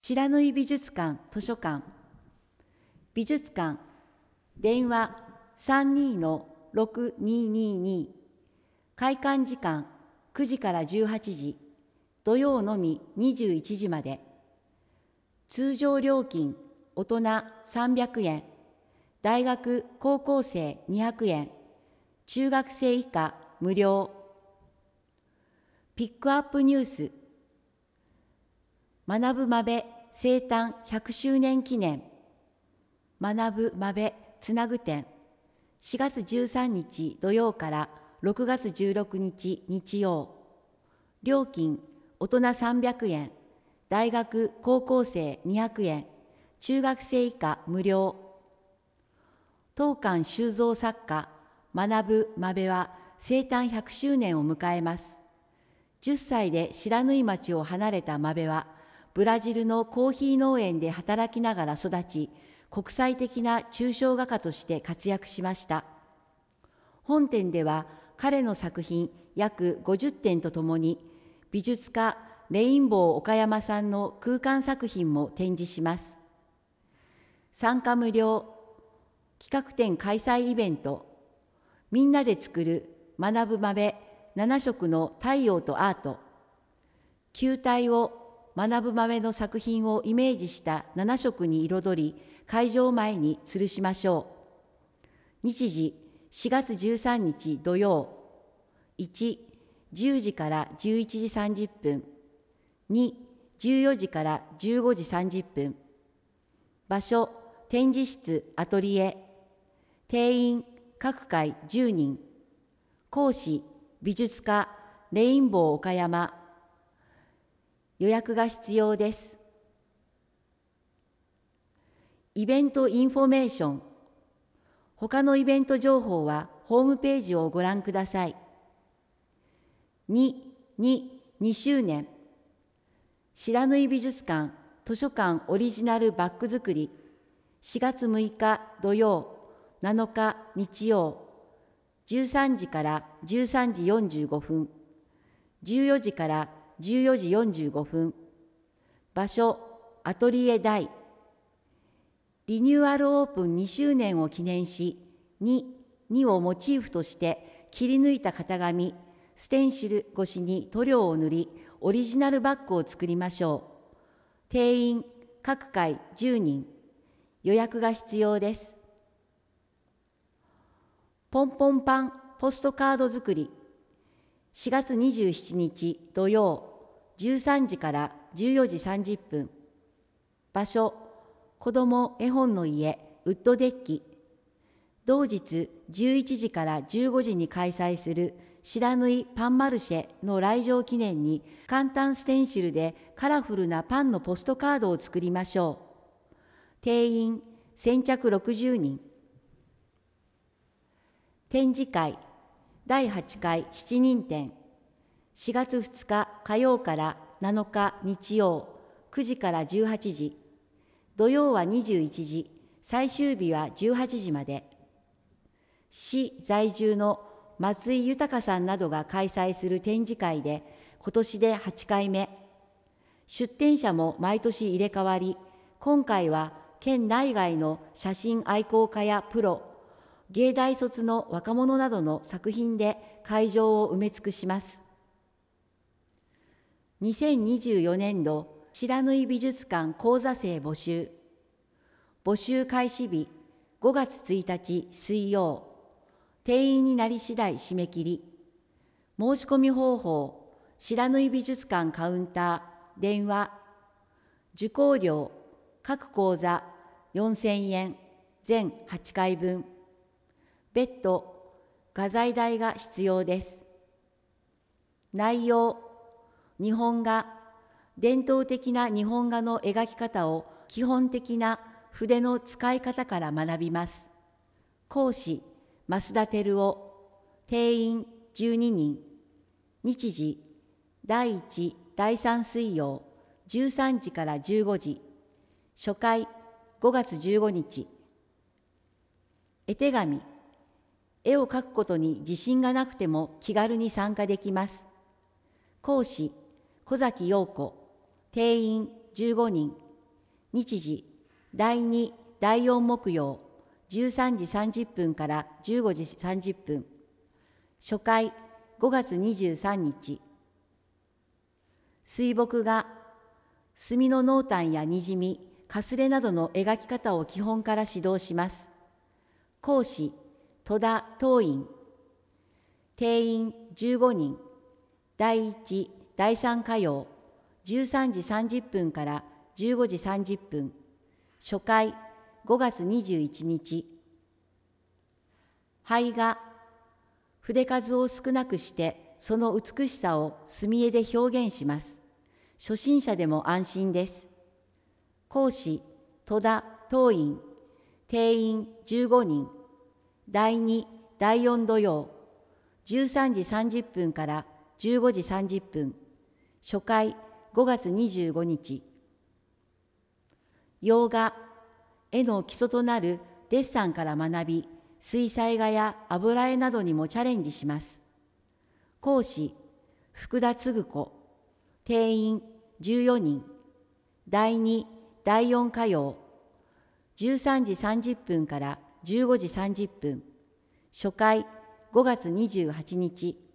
白縫美術館図書館、美術館、電話32-6222、開館時間9時から18時、土曜のみ21時まで。通常料金、大人300円、大学・高校生200円、中学生以下無料。ピックアップニュース、学ぶまべ生誕100周年記念、学ぶまべつなぐ展、4月13日土曜から6月16日日曜。料金、大人300円、大学・高校生200円、中学生以下無料。当館収蔵作家、学ぶまべは生誕100周年を迎えます。10歳で白縫町を離れたまべは、ブラジルのコーヒー農園で働きながら育ち、国際的な抽象画家として活躍しました。本展では彼の作品約50点とともに、美術家レインボー岡山さんの空間作品も展示します。参加無料、企画展開催イベント、みんなで作る学ぶまべ7色の太陽とアート、球体を学ぶまべの作品をイメージした7色に彩り、会場前に吊るしましょう。日時、4月13日土曜。1、10時から11時30分。2、14時から15時30分。場所、展示室アトリエ。定員、各回10人。講師、美術家、レインボー岡山。予約が必要です。イベントインフォメーション。他のイベント情報はホームページをご覧ください。2周年。白縫美術館図書館オリジナルバッグ作り。4月6日土曜、7日日曜。13時から13時45分。14時から14時45分。場所、アトリエ大。リニューアルオープン2周年を記念し、2をモチーフとして切り抜いた型紙、ステンシル越しに塗料を塗り、オリジナルバッグを作りましょう。定員、各回10人。予約が必要です。ポンポンパンポストカード作り。4月27日土曜、13時から14時30分。場所、子ども絵本の家ウッドデッキ。同日11時から15時に開催する白縫パンマルシェの来場記念に、簡単ステンシルでカラフルなパンのポストカードを作りましょう。定員先着60人。展示会第8回7人展。4月2日火曜から7日日曜、9時から18時。土曜は21時、最終日は18時まで。市在住の松井豊さんなどが開催する展示会で、今年で8回目。出展者も毎年入れ替わり、今回は県内外の写真愛好家やプロ、芸大卒の若者などの作品で会場を埋め尽くします。2024年度白縫美術館講座生募集。募集開始日5月1日水曜。定員になり次第締め切り。申し込み方法、白縫美術館カウンター、電話。受講料、各講座4000円、全8回分。別途、画材代が必要です。内容、日本画、伝統的な日本画の描き方を基本的な筆の使い方から学びます。講師、増田照夫。定員12人。日時、第1、第3水曜、13時から15時。初回、5月15日。絵手紙。絵を描くことに自信がなくても気軽に参加できます。講師、小崎陽子。定員15人。 日時、第2、第4木曜、13時30分から15時30分。初回、5月23日。水墨画、墨の濃淡やにじみ、かすれなどの描き方を基本から指導します。講師、戸田東院。定員15人。第1、第3火曜、13時30分から15時30分。初回、5月21日。胚画、筆数を少なくして、その美しさを墨絵で表現します。初心者でも安心です。講師、戸田東院。定員15人。第2、第4土曜、13時30分から15時30分。初回、5月25日。洋画、絵の基礎となるデッサンから学び、水彩画や油絵などにもチャレンジします。講師、福田嗣子。定員14人。第2、第4火曜、13時30分から15時30分。初回、5月28日。